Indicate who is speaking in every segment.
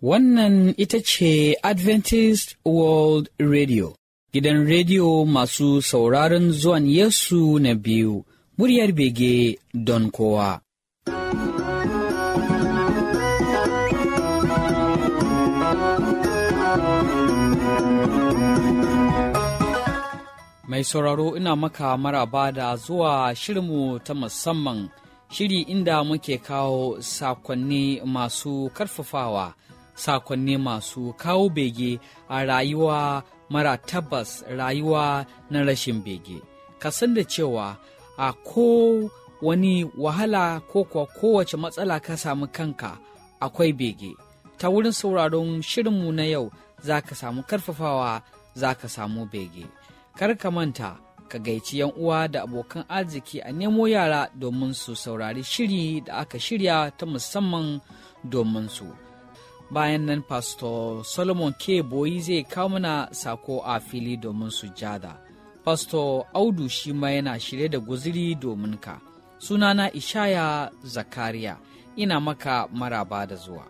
Speaker 1: Wannan ita ce Adventist World Radio, gidan rediyo masu sauraron zuwan Yesu na biyu, muryar bege don kowa. Mai sauraro, ina maka maraba da zuwa shirinmu ta musamman, shiri inda muke kawo sakonni masu karfafawa, sakonni masu kawo bege a rayuwa mara tabbas, rayuwa na rashin bege. Ka san da cewa a ko wani wahala ko kuwa kowace matsala ka samu kanka akwai bege. Ta wurin sauraron shirinmu na yau za ka samu karfafawa, za ka samu bege. Kar ka manta ka gaici yan uwa da abokan arziki a nemo yara domin su saurari shiri da aka shirya ta musamman domin su. Bayan nan Pastor Solomon K. Boyi zai kawo mana sako a fili domin sujada. Pastor Audu shi ma yana shirye da guziri domin ka. Sunana Ishaya Zakariya, ina maka maraba da zuwa.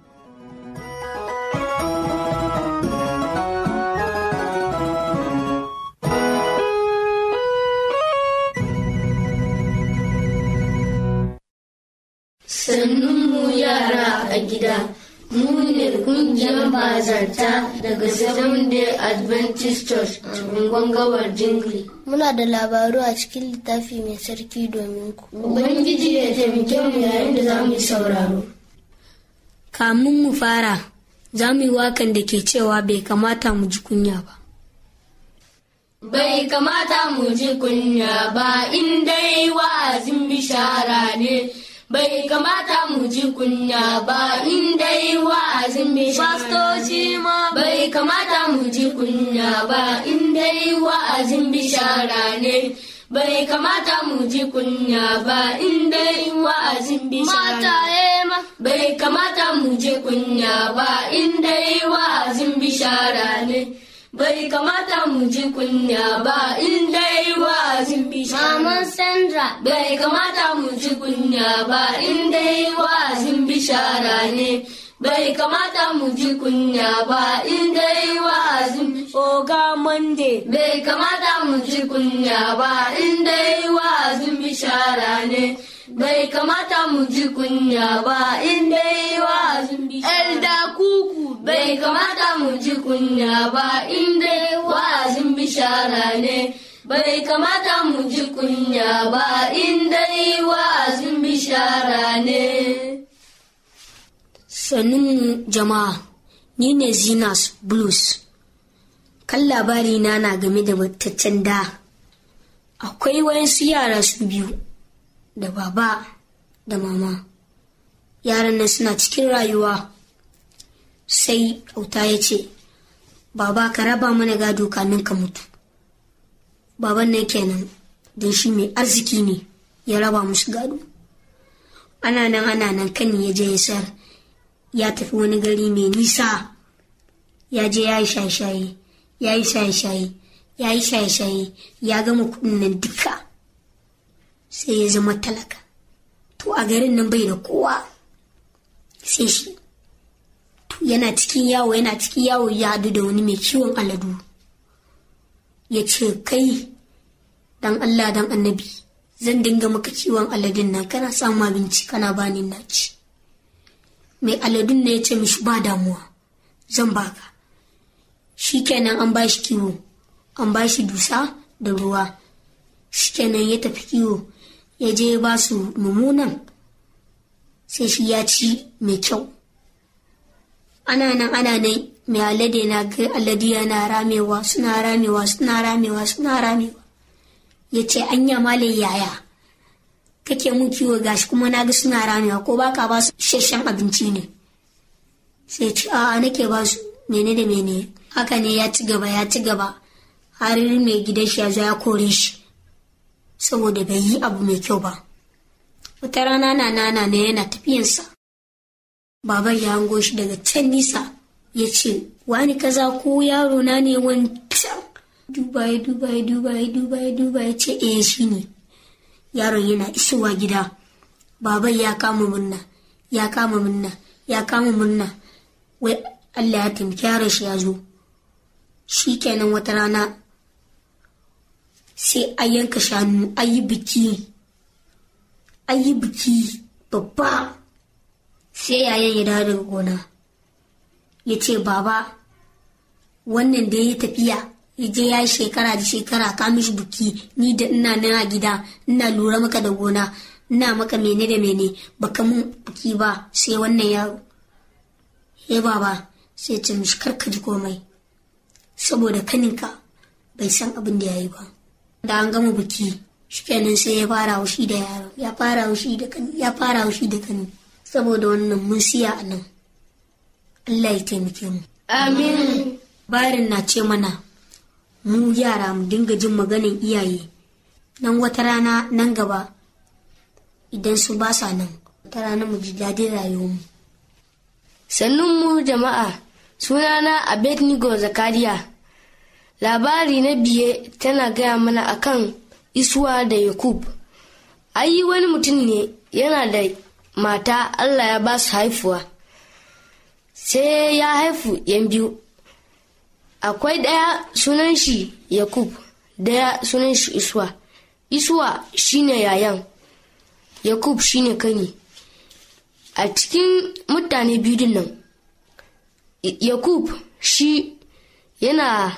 Speaker 2: Sannunmu yara a gida, mu ne kungiyar bazarta daga Seventh-day Adventist Church a Gawar Jingli.
Speaker 3: Muna da labaru a cikin littafi mai sarki domin ku.
Speaker 2: Ubangiji ya taimake mu yayin da za mu yi sauraro.
Speaker 4: Kamun mu fara, za mu yi wakan da ke cewa bai kamata mu ji kunya ba.
Speaker 2: Bai kamata mu ji kunya ba, in dai wa'azin bishara ne. Bai kamata mu ji kunya ba, in dai wa'azin bishara. Fastoci ma bai kamata mu ji kunya ba, in dai wa'azin bishara ne. Bai kamata mu ji kunya ba, in dai wa'azin bishara. Mataye ma bai kamata mu ji kunya ba, in dai wa'azin bishara ne. Bai kamata mu ji kunya ba, in dai wa'azin bishara. Maman Sandra bai kamata mu ji kunya ba, in dai wa'azin bishara ne. Bai kamata mu ji kunya ba, in dai wa'azin bishara. Oga Monday bai kamata mu ji kunya ba, in dai wa'azin bishara ne. Bai kamata mu ji kunya ba, in dai wa'azin bishara. Elda Kuku bai kamata mu ji kunya ba, in dai wa'azin bishara ne. Bai kamata mu ji kunya ba, in dai wa'azin bishara ne.
Speaker 4: Sannunmu jama'a, ni ne Zinas Blues. Kan labari na game da mataccen da. Akwai wayansu yara su biyu, da baba da mama. Yaran nan suna cikin rayuwa. Sai auta ya ce, baba ka raba mana gado kamin ka mutu. Baban nan kenan, don shi mai arziki ne, ya raba musu gado. Ana nan kan ya je ya sayar, ya tafi wani gari mai nisa. Ya je ya yi shaye-shaye, ya gama kuɗin nan duka. Sai ya zama talaka. To a garin nan bai da kowa sai shi. Yana cikin yawo ya haɗu da wani mai kiwon aladu. Ya ce, kai dan Allah dan annabi, zan dinga maka kiwon aladun nan, kana samun abinci kana bani na ci. Mai aladun ne ya ce mishi ba damuwa, zan baka. Shikenan an bashi kiwo, an bashi dusa da ruwa. Shikenan ya tafi kiwo, ya je ya ba su mummunan, sai shi ya ci mai kyau. Ana nan mai alade na ga alade yana ramewa, suna ramewa. Ya ce, anya malai yaya kake mun kiwo gashi kuma na ga suna ramewa, ko baka ba su isasshen abinci ne? Sai ce, a'a nake ba su mene da mene. Haka ne ya ci gaba har mai gidan shi ya zo ya kore shi saboda bai yi abu mai kyau ba. Wata rana nana ne yana tafiyansa, baban ya hango shi daga can nisa. Ya ce, wani kaza ko yaro na ne wancan? Duba ya ce, shi ne. Yaron yana isowa gida, baban ya kama murna. wai Allah ya taimaki yaron shi ya zo. Shi kenan wata rana sai a yanka shanu, ayi biki babba. Sai yayan ya dawo daga gona ya ce, baba, wannan da ya yi tafiya ya je ya yi shekara da shekara ka mishi biki, ni da ina nan a gida ina lura maka da gona, ina maka mene da mene, baka mun biki ba sai wannan yaro. Baba sai ce mishi karka ji komai, saboda kaninka bai san abin da ya yi ba. Da an gama biki shikenan sai ya fara haushi da yaro, ya fara haushi da kani, saboda wannan mun siya a nan. Allah ya taimake mu.
Speaker 2: Amin.
Speaker 4: Barin na ce mana mu yara mu dinga jin maganin iyaye, nan wata rana nan gaba idan su ba sa nan, wata rana mu ji daɗin rayuwarmu.
Speaker 2: Sannun mu jama'a, sunana Abednego Zakariya. Labari na biye tana gaya mana akan Isuwa da Yakub. Ai wani mutum ne yana da mata, Allah ya ba su haifuwa. Sai ya haifu yan biyu. Akwai ɗaya sunan shi Yakub, ɗaya sunan shi Isuwa. Isuwa shine yayan, Yakub shine kani. A cikin mutane biyu nan, Yakub shi yana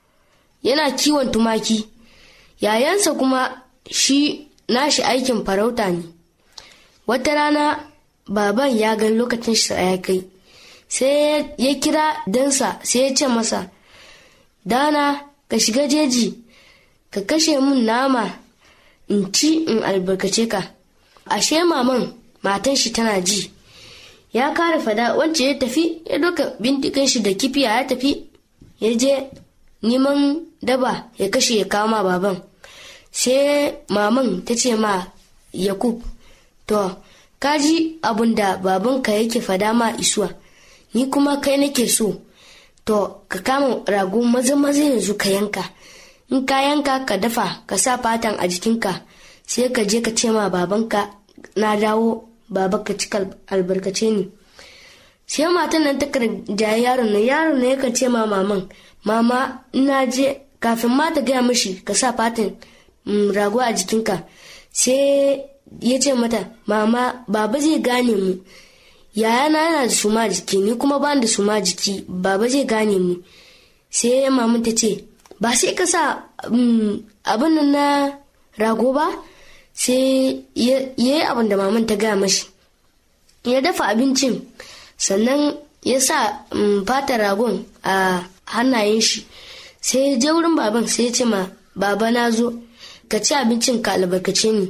Speaker 2: kiwon tumaki, yayansa kuma shi nashi aikin farauta ne. Wata rana baban ya ga lokacin shi ya kai, sai ya kira dansa sai ya ce masa, dana ka shiga jeji ka kashe mun nama in ci in albarkace ka. Ashe matan shi tana ji. Ya kare fada, wance ya tafi ya doka bindigan shi da kifiya ya tafi ya je neman daba ya kashe ya kama baban. Sai maman ta ce ma Yakub, to kaji abun da babanka yake fada ma Isuwa, ni kuma kai nake so, to ka kama rago maza yanzu ka yanka. In ka yanka ka dafa ka sa fatan a jikinka, sai ka je ka ce ma babanka na dawo, baba ka cika albarkace ni. Sai matan nan ta jaye yaron nan yakan ce ma maman, mama ina je, kafin ma ta gaya mishi ka sa fatan rago a jikinka, sai ya ce mata, mama baba zai gane mu, yayana yana da suma jiki, ni kuma ba da suma jiki, baba zai gane mu. Sai maman ta ce, ba sai ka sa abin nan na rago ba. Sai ya yi abin da maman ta gaya mashi, ya dafa abincin, sannan ya sa fatar ragon a hannayen shi. Sai ya je wurin baban sai ya ce ma, baba na zo ka ci abincin ka albarkace ni.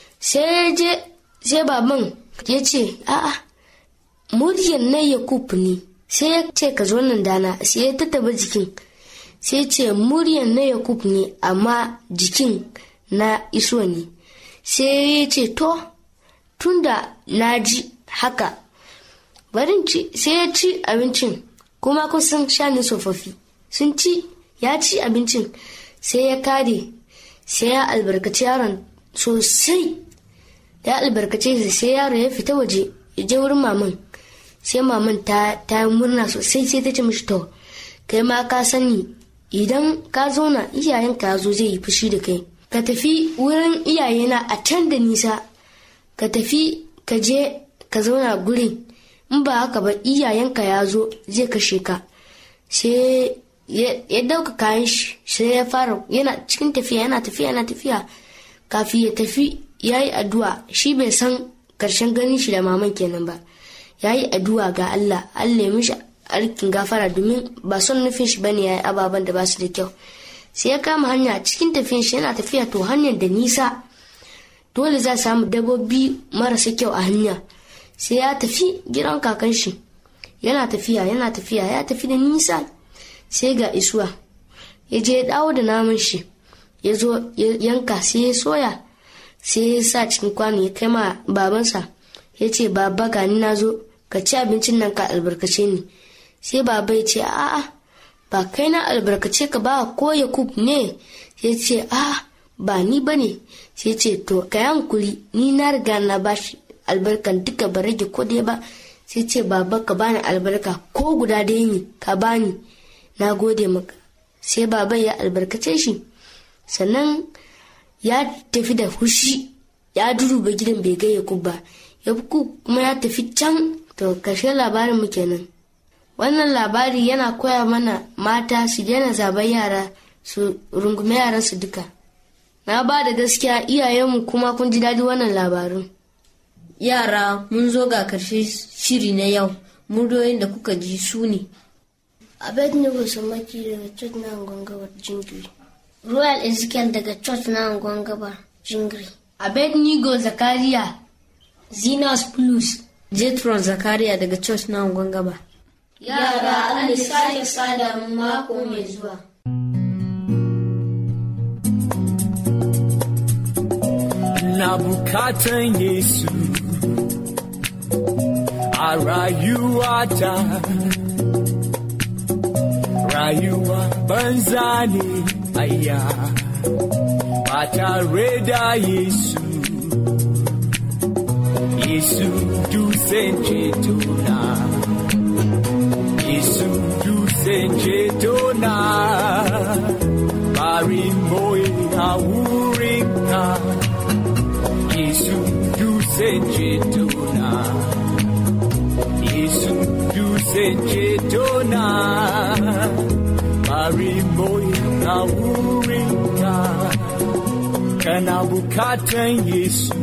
Speaker 2: Sai baban ya ce, a'a muryar na Yakub ne. Sai ya ce ka zo nan dana, sai ya tattaba jikin, sai ya ce muryar na Yakub ne amma jikin na Isuwa ne. Sai ya ce, to tunda na ji haka barin ci. Sai ya ci abincin, kuma kusan shanin tsofaffi sun ci, ya ci abincin, sai ya kare, sai ya albarkaci yaron sosai. Ya albarkace shi, sai yaro ya fita waje ya je wurin maman. Sai maman ta yi murna sosai, sai ta ce mishi, to kai ma ka sani idan ka zauna iyayenka ya zo zai yi fushi da kai, ka tafi wurin iyayena a can da nisa, ka tafi ka je ka zauna gurin, in ba haka ba iyayenka ya zo zai kashe ka. Sai ya dauka kayan shi, sai ya fara yana cikin tafiya, yana tafiya kafin ya tafi ya yi addu'a. Shi bai san karshen ganin shi da maman kenan ba. Ya yi addu'a ga Allah ya mishi alkin gafara, domin ba son nufin shi bane ya yi ababen da ba su da kyau. Sai ya kama hanya, cikin tafiyan shi yana tafiya, to hanyar da nisa, dole za samu dabbobi marasa kyau a hanya. Sai ya tafi gidan kakan shi, yana tafiya ya tafi da nisa. Sai ga Isuwa ya je ya dawo da naman shi, ya zo ya yanka, sai ya soya, sai ya sa cikin kwano ya kai ma babansa. Ya ce, baba gani na zo ka ci abincin nan ka albarkace ni. Sai baba ya ce, a'a ba kai na albarkace ka ba, ko Yakub ne? Sai ce, a'a ba ni bane. Sai ce, to ka hankuri, ni na riga na bashi albarkan duka, ba rage ko dai ba.
Speaker 3: sai ce baba ka bani albarka ko guda ɗaya ne ka bani, na gode maka. Sai baban ya albarkace shi, sannan ya tafi da hushi, ya duruba gidan bai ga Yakub ba. Yakub kuma ya tafi can. To ƙarshen labarin mu kenan. Wannan labari yana koya mana mata su daina zaben yara, su rungume yaransu duka. Na ba da gaskiya iyayenmu kuma kun ji daɗi wannan labarin.
Speaker 2: Yara, mun zo ga ƙarshe shiri na yau. Muryoyin da kuka ji su ne:
Speaker 3: Abednego Samaki daga Church na Angon Gabar Jingiri.
Speaker 4: Royal Ezekiel daga Church na Angon Gabar Jingiri.
Speaker 2: Abednego Zakariya.
Speaker 4: Zinas Plus.
Speaker 2: Jetron Zakariya daga Church na Angon Gabar.
Speaker 3: Yara, Allah sake sada mu mako mai zuwa.
Speaker 5: Na bukatan Yesu a rayuwata, rayuwa banza ne ayya ba tare da Yesu. Yesu dusen cetona, Yesu dusen cetona, bari moye a wurinka. Yesu dusen cetona, Yesu dusen cetona, bari moye a wurinka. Kana bukatan Yesu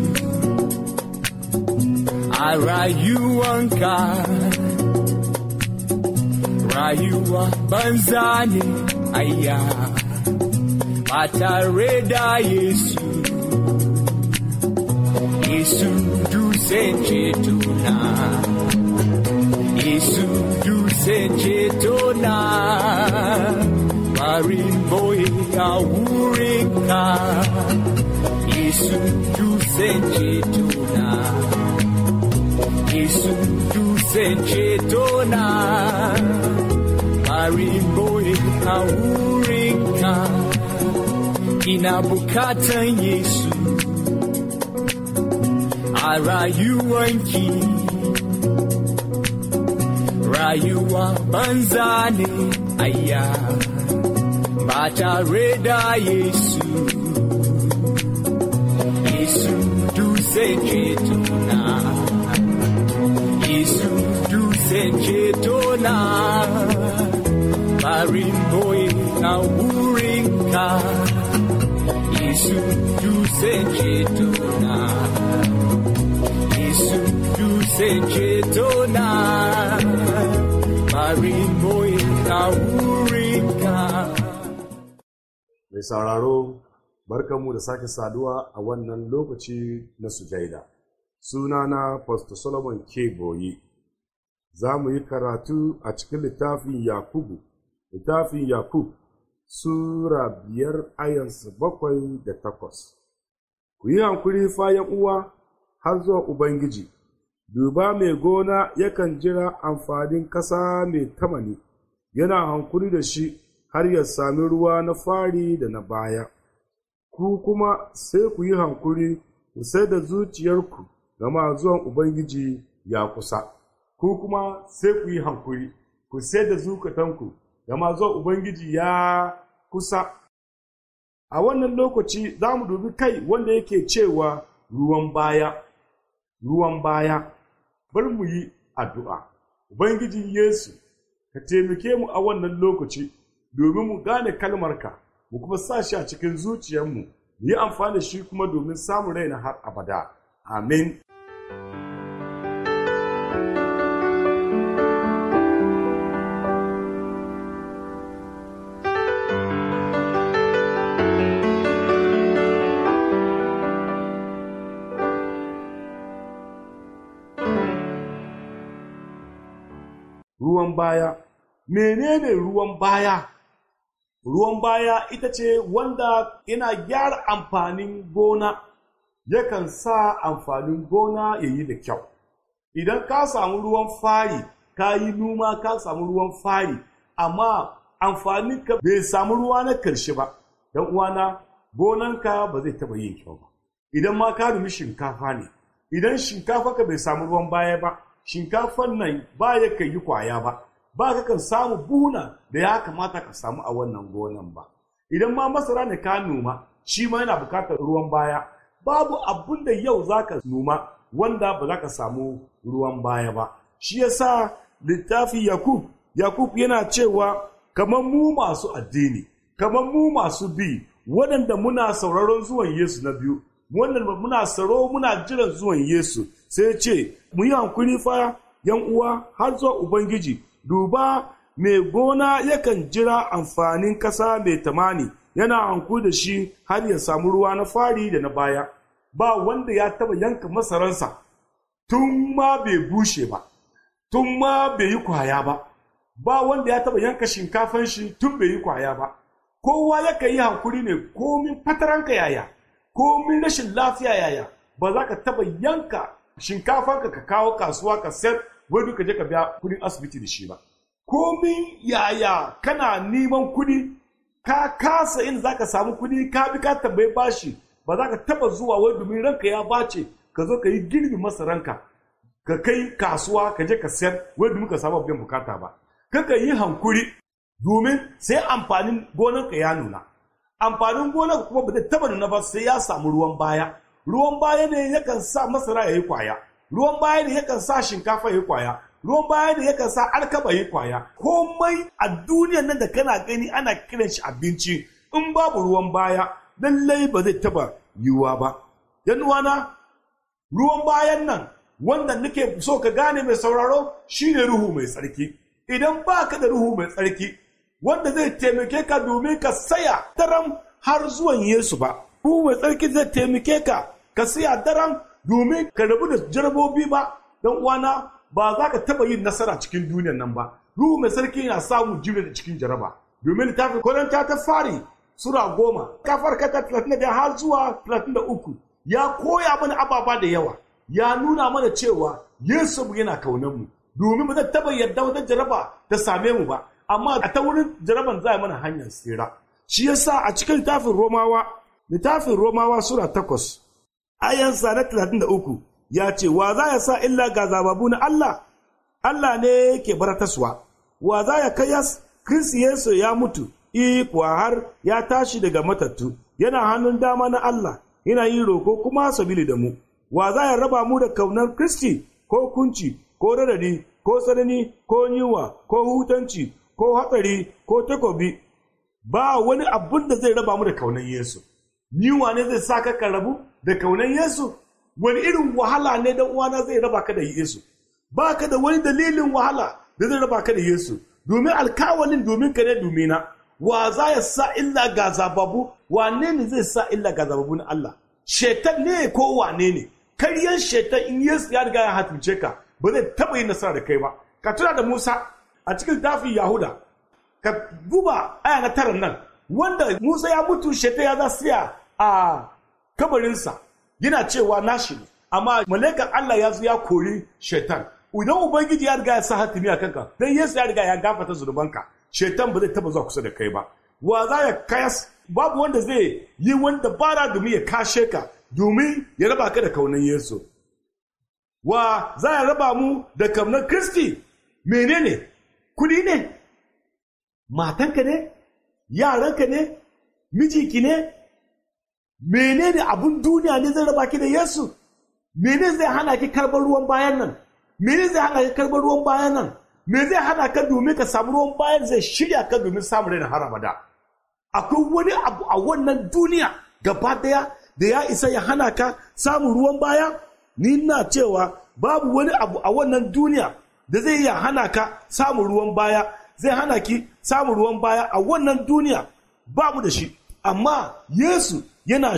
Speaker 5: a rayuwanka, rayuwa banza ne ayya ba tare da Yesu. Yesu dusen cetona, Yesu dusen cetona, bari moye a wurinka. Yesu dusen cetona, Yesu dusen cetona, bari moye a wurinka. Ina bukatan Yesu a rayuwanki, rayuwa banza ne ayya ba tare da Yesu. Yesu dusen cetona, Yesu dusen cetona, bari moye a wurinka. Yesu dusen cetona, Yesu dusen cetona, bari moye a wurinka.
Speaker 6: Mai sauraro, barkanmu da sake saduwa a wannan lokaci na sujaida. Sunana Pastor Solomon K. Boyi. Za mu yi karatu a cikin littafin Yakub, Sura 5 ayansu 7 da 8. Ku yi hankuri fayan uwa har zuwa Ubangiji, duba mai gona yakan jira amfanin ƙasa mai tamani, yana hankuri da shi har ya sami ruwa na fari da na baya. Ku kuma sai ku yi hankuri, ku sai da zuciyarku, gama zuwan Ubangiji ya kusa. Ku kuma sai ku yi hankuri, ku sai da zukatanku, gama zuwan Ubangiji ya kusa. A wannan lokaci za mu dubi kai wanda yake cewa ruwan baya, bar mu yi addu'a. Ubangiji Yesu, ka taimake mu a wannan lokaci domin mu gane kalmarka, mu kuma sa shi a cikin zuciyarmu, mu yi amfani da shi kuma domin samun raina har abada. Amin. Ruwan baya. Menene ruwan baya? Ruwan baya ita ce wanda yana gyara amfanin gona, yakan sa amfanin gona ya yi da kyau. Idan ka samu ruwan fari, ka yi noma ka samu ruwan fari, amma amfaninka bai samu ruwa na karshe ba, don uwana gonanka ba zai taɓa yin kyau ba. Idan ma ka numi shinkafa ne, idan shinkafa ka bai samu ruwan baya ba, shinkafan nan ba ya kai yi kwaya ba ka kan samu buhuna da ya kamata ka samu a wannan gonan ba. Idan ma masara ne ka noma, shi ma yana bukatar ruwan baya. Babu abin da yau za ka noma wanda ba za ka samu ruwan baya ba. Shi yasa littafi Yakub yana cewa kamar mu masu addini, kamar mu masu bi, waɗanda muna sauraron zuwan Yesu na biyu, waɗanda muna tsaro muna jiran zuwan Yesu, sai ce mu yi hankuri fa yan uwa har zuwa Ubangiji. Duba mai gona yakan jira amfanin ƙasa mai tamani, yana hankuri da shi har ya samu ruwa na fari da na baya. Ba wanda ya taba yanka masaransa tun ma bai bushe ba, tun ma bai yi kwaya ba. Ba wanda ya taba yanka shinkafan shi tun bai yi kwaya ba. Kowa yakan yi hankuri ne komin fataranka yaya, komin rashin lafiya yaya. Ba za ka taba yanka shinkafanka ka kawo kasuwa ka sayar wai duka je ka biya kudin asibiti da shi ba. Komin yaya kana neman kudi, ka kasa inda za ka samu kudi, ka bi ka tambayi bashi, ba za ka taba zuwa wai domin ranka ya bace ka zo ka yi girbi masaranka ka kai kasuwa ka je ka sayar wai domin ka samu biyan bukata ba. Kaka yi hankuri domin sai amfanin gonarka ya nuna. Amfanin gonarka kuma ba zai taba nuna ba sai ya samu ruwan baya. Ruwan baya ne yakan sa masara ya yi kwaya. Ruwan baya ne yakan sa shinkafa ya yi kwaya. Ruwan baya ne yakan sa alkama ya yi kwaya. Komai a duniyan nan da kana gani ana kiran shi abinci, in babu ruwan baya lallai ba zai taba yiwuwa ba. Yan uwana, ruwan bayan nan wanda nake so ka gane mai sauraro shine ruhu mai tsarki. Idan ba ka da ruhu mai tsarki wanda zai taimake ka domin ka saya daram har zuwan Yesu ba, ruhu mai tsarki zai taimake ka ka saya daram domin ka rabu da jarabobi ba, dan uwana ba za ka taba yin nasara cikin duniyar nan ba. Ruhu mai tsarki yana samu jure da cikin jaraba. Domin littafin Korinta ta fari Sura 10, kafar kata 31 har zuwa 33, ya koya mana ababa da yawa, ya nuna mana cewa Yesu yana kaunar mu, domin ba zai taba yadda wata jaraba ta same mu ba, amma a ta wurin jaraban za mana hanyar tsira. Shi yasa a cikin littafin Romawa Sura 8, ayansa na 33, ya ce, wa za ya sa illa ga zababu na Allah? Allah ne ke barataswa. Wa za ya kayas? Kiristi Yesu ya mutu, kuwa har ya tashi daga matattu, yana hannun dama na Allah, yana yin roko kuma sabili da mu. Wa za ya raba mu da kaunar Kiristi, ko kunci, ko radadi, ko tsanani, ko yunwa, ko hutanci, ko hatsari, ko takobi? Ba wani abun da zai raba mu da kaunar Yesu. Yunwa ne zai sa ka rabu da kaunar Yesu? Wani irin wahala ne dan uwana zai raba ka da Yesu? Ba ka da wani dalilin wahala da zai raba ka da Yesu, domin alkawalin domin ka ne domina. Wa za ya sa illa ga zababu? Wane ne zai sa illa ga zababu na Allah? Shetan ne ko wane ne? Karyan shetan in Yesu ya riga ya hatimce ka, ba zai taɓa yin nasara da kai ba. Ka tuna da Musa a cikin littafin Yahuda, ka duba aya na 9 nan, wanda Musa ya mutu, shetan ya za siya a kabarinsa, yana cewa nashi ne, amma malaikar Allah ya zo ya kori shetan. Idan Ubangiji ya riga ya sa hatimi a kanka, dan Yesu ya riga ya gafata zunubanka, shetan ba zai taba zuwa kusa da kai ba. Wa za ya kayas? Babu wanda zai yi wanda bara domin ya kashe ka, domin ya raba ka da kaunan Yesu. Wa za ya raba mu da kaunar Kristi? Menene? Kudi ne? Matanka ne? Yaranka ne? Mijinki ne? Menene abun duniya ne zai raba ki da Yesu? Menene zai hana ki karɓar ruwan bayan nan? Menene zai hana ki karɓar ruwan bayan nan? Me zai hana ka domin ka samu ruwan bayan zai shirya ka domin samun raina har abada? Akwai wani abu a wannan duniya gaba daya da ya isa ya hana ka samun ruwan baya? Ni na cewa babu wani abu a wannan duniya da zai iya hana ka samun ruwan baya, zai hana ki samun ruwan baya a wannan duniya. Babu da shi. Amma Yesu yana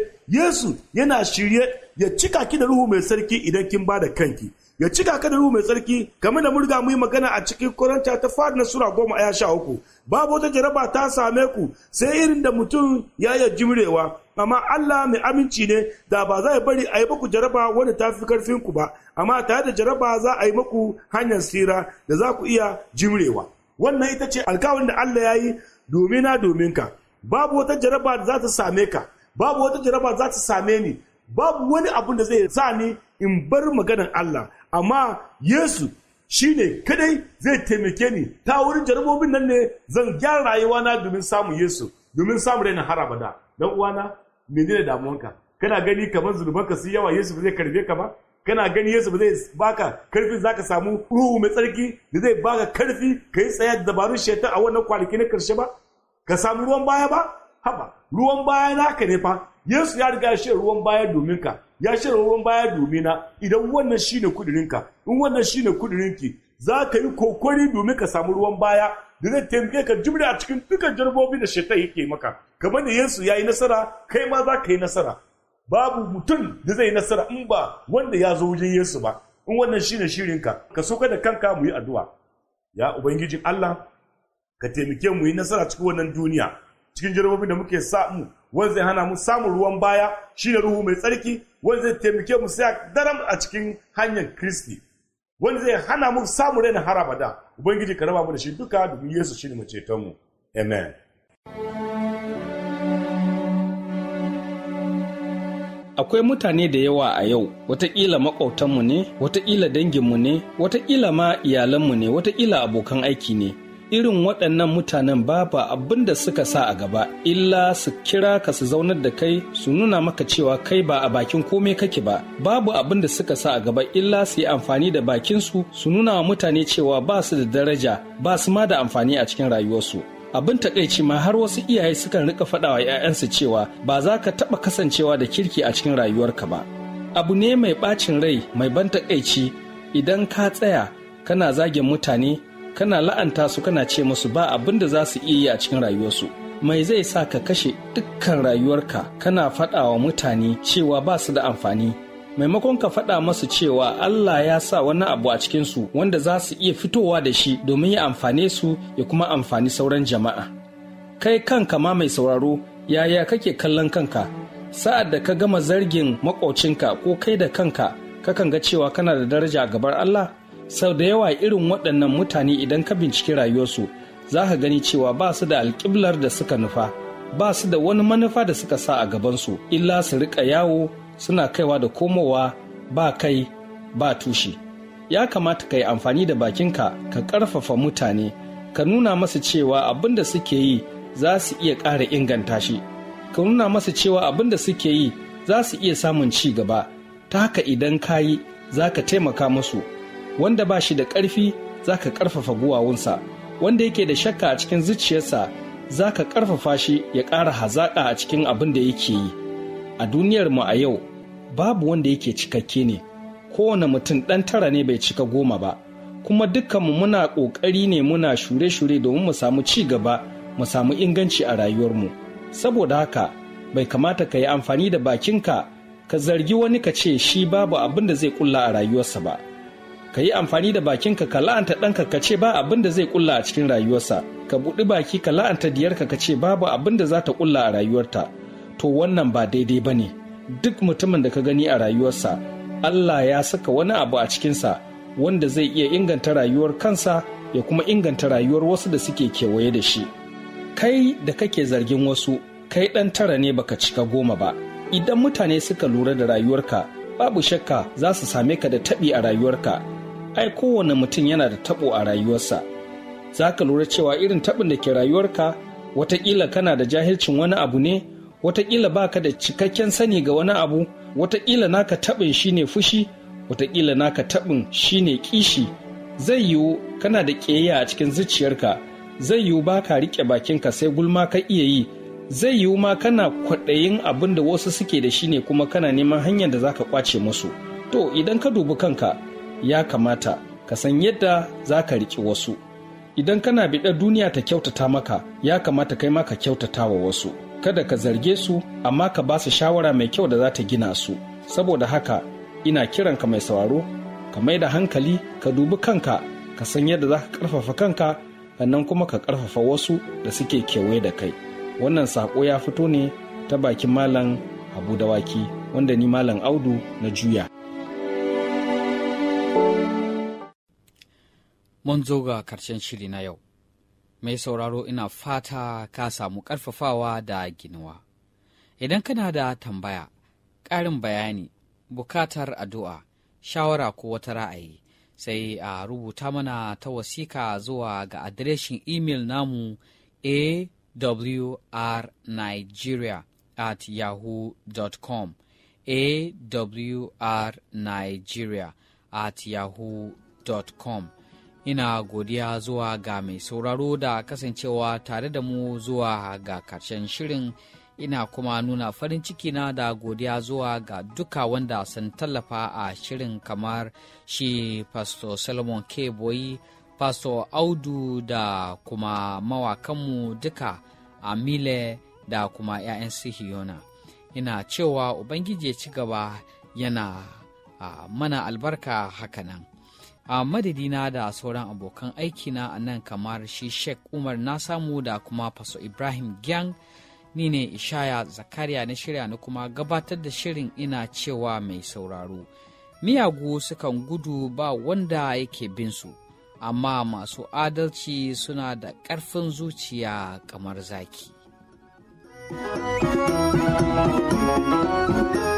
Speaker 6: shirye ya cika ki da Ruhu mai Sarki idan kin ba da kanki. Ya cika ka da Ruhu mai Tsarki, kamar da mun riga mu yi magana a cikin Korinta ta fari na Sura 10 aya 13. Babu wata jaraba ta same ku sai irin da mutum ya yi jimrewa, amma Allah mai aminci ne, da ba za ya bari a yi muku jaraba wanda ta fi karfin ku ba, amma tare da jaraba za a yi muku hanyar tsira da za ku iya jimrewa. Wannan ita ce alkawarin da Allah ya yi domin ka. Babu wata jaraba da za ta same ka, babu wata jaraba za ta same ni, babu wani abun da zai sa ni in bar maganar Allah. amma Yesu shi ne kadai zai taimake ni, ta wurin jarabobin nan ne zan gyara rayuwana domin samun Yesu, domin samun raina har abada. Dan uwana, menene damuwanka? Kana gani kamar zunubanka su yawa Yesu ba zai karbe ka ba? Kana gani Yesu ba zai baka karfi zaka samu ruhu mai tsarki da zai baka karfi kai tsaya da dabarun shaitan a wannan kwanaki na karshe ba? Ka samu ruwan baya ba? Haba, ruwan baya naka ne fa. Yesu ya riga ya shirya ruwan baya domin ka, ya shirya ruwan baya domin na. Idan wannan shine kudirinka, in wannan shine kudirinki, za ka yi kokari domin ka samu ruwan baya da zai taimake ka jimre a cikin dukkan jarabobi da shaitan yake maka. Kamar da Yesu ya yi nasara, kai ma za ka yi nasara. Babu mutum da zai yi nasara in ba wanda ya zo wajen Yesu ba. In wannan shine shirinka, ka sauka da kanka mu yi addu'a. Ya Ubangijin Allah, ka taimake mu yi nasara cikin wannan duniya, cikin jarabobin da muke samu, wanda zai hana mu samun ruwan baya shine ruhu mai tsarki, wanda zai taimake mu sai daram a cikin hanyar Kristi, wanda zai hana mu samu raina har abada. Ubangiji ka raba mu da shi duka domin Yesu shine mai ceton mu. Amen.
Speaker 7: Akwai mutane da yawa a yau, wataƙila maƙwabtanmu ne, wataƙila danginmu ne, wataƙila ma iyalanmu ne, wataƙila abokan aiki ne. Irin waɗannan mutanen babu abin da suka sa a gaba, illa su kira ka su zaunar da kai su nuna maka cewa kai ba a bakin komai kake ba. Babu abin da suka sa a gaba illa su yi amfani da bakinsu su nuna wa mutane cewa ba su da daraja, ba su ma da amfani a cikin rayuwarsu. Abin takaici ma har wasu iyaye sukan rika faɗa wa 'ya'yansu cewa ba za ka taɓa kasancewa da kirki a cikin rayuwarka ba. Abu ne mai ɓacin rai, mai ban takaici idan ka tsaya kana zagin mutane, kana la'anta su, kana ce musu ba abin da za su iya yi a cikin rayuwarsu. Mai zai sa ka kashe dukkan rayuwarka kana faɗa wa mutane cewa ba su da amfani, maimakon ka faɗa masu cewa Allah ya sa wani abu a cikinsu wanda za su iya fitowa da shi domin ya amfane su ya kuma amfani sauran jama'a. Kai kanka ma mai sauraro, yaya kake kallon kanka? Sa'ad da ka gama zargin maƙocinka ko kai da kanka, kakan ga cewa kana da daraja a gaban Allah? Sau da yawa irin waɗannan mutane idan ka binciki rayuwarsu, za ka gani cewa ba su da alƙiblar da suka nufa, ba su da wani manufa da suka sa a gabansu, illa su riƙa yawo suna kaiwa da komowa ba kai ba tushe. Ya kamata ka yi amfani da bakinka ka ƙarfafa mutane, ka nuna masu cewa abin da suke yi za su iya ƙara inganta shi, ka nuna masu cewa abin da suke yi za su iya samun ci gaba. Ta haka idan ka yi za ka taimaka musu. Wanda ba shi da ƙarfi za ka ƙarfafa guwawunsa, wanda yake da shakka a cikin zuciyarsa za ka ƙarfafa shi ya ƙara hazaƙa a cikin abin da yake yi. A duniyarmu a yau, babu wanda yake cikakke ne, kowane mutum ɗan tara ne bai cika 10 ba, kuma dukkanmu muna ƙoƙari ne muna shure-shure domin mu samu ci gaba, mu samu inganci a rayuwarmu. Saboda haka, bai kamata ka yi amfani da bakinka ka zargi wani ka ce shi babu abin da zai ƙulla a rayuwarsa ba. Ka yi amfani da bakinka ka la'anta ɗanka ka ce ba abin da zai ƙulla a cikin rayuwarsa, ka buɗi baki ka la'anta diyarka ka ce babu abin da za ta ƙulla a rayuwarta. To wannan ba daidai ba ne. Duk mutumin da ka gani a rayuwarsa, Allah ya saka wani abu a cikinsa wanda zai iya inganta rayuwar kansa ya kuma inganta rayuwar wasu da suke kewaye da shi. Kai da kake zargin wasu, kai ɗan tara ne baka cika 10 ba. Idan mutane suka lura da rayuwarka, babu shakka za su same ka da taɓi a rayuwarka. Ai kowane mutum yana da taɓo a rayuwarsa. Za ka lura cewa irin taɓin da ke rayuwarka, wataƙila kana da jahilcin wani abu ne, wataƙila baka da cikakken sani ga wani abu, wataƙila naka taɓin shine fushi, wataƙila naka taɓin shine kishi. Zai yiwu kana da ƙiyayya a cikin zuciyarka, zai yiwu baka riƙe bakinka sai gulma ka iya yi, zai yiwu ma kana kwaɗayin abin da wasu suke da shi ne kuma kana neman hanyar da zaka kwace musu. To idan ka dubi kanka, ya kamata ka san yadda za ka riƙe wasu. Idan kana biɗar duniya ta kyautata maka, ya kamata kai ma ka kyautata wa wasu. Kada ka zarge su, amma ka ba su shawara mai kyau da za ta gina su. Saboda haka, ina kiranka mai sauraro, ka mai da hankali, ka dubi kanka, ka san yadda za ka ƙarfafa kanka, sannan kuma ka ƙarfafa wasu da suke kewaye da kai. Wannan saƙo ya fito ne ta bakin Malam Habu Dawaki, wanda ni Malam Audu na juya.
Speaker 1: Mun zo ga karshen shiri na yau. Mai sauraro, ina fata ka samu ƙarfafawa da ginuwa. Idan kana da tambaya, ƙarin bayani, bukatar addu'a, shawara ko wata ra'ayi, sai a rubuta mana ta wasika zuwa ga adireshin imel namu awrnigeria@yahoo.com awrnigeria@yahoo.com. Ina godiya zuwa ga mai sauraro da kasancewa tare da mu zuwa ga karshen shirin. Ina kuma nuna farin ciki na da godiya zuwa ga duka wanda sun tallafa a shirin, kamar shi Pastor Solomon K. Boyi, Pastor Audu da kuma mawakanmu duka Amile da kuma 'ya'yan Sihiyona. Ina cewa Ubangiji ya ci gaba yana mana albarka hakanan. A madadina da sauran abokan aikina a nan, kamar shi Sheikh Umar na samu da kuma Pastor Ibrahim Gyang, ni ne Ishaya Zakariya na shirya na kuma gabatar da shirin. Ina cewa mai sauraro, miyagu sukan gudu ba wanda yake bin su, amma masu adalci suna da ƙarfin zuciya kamar zaki.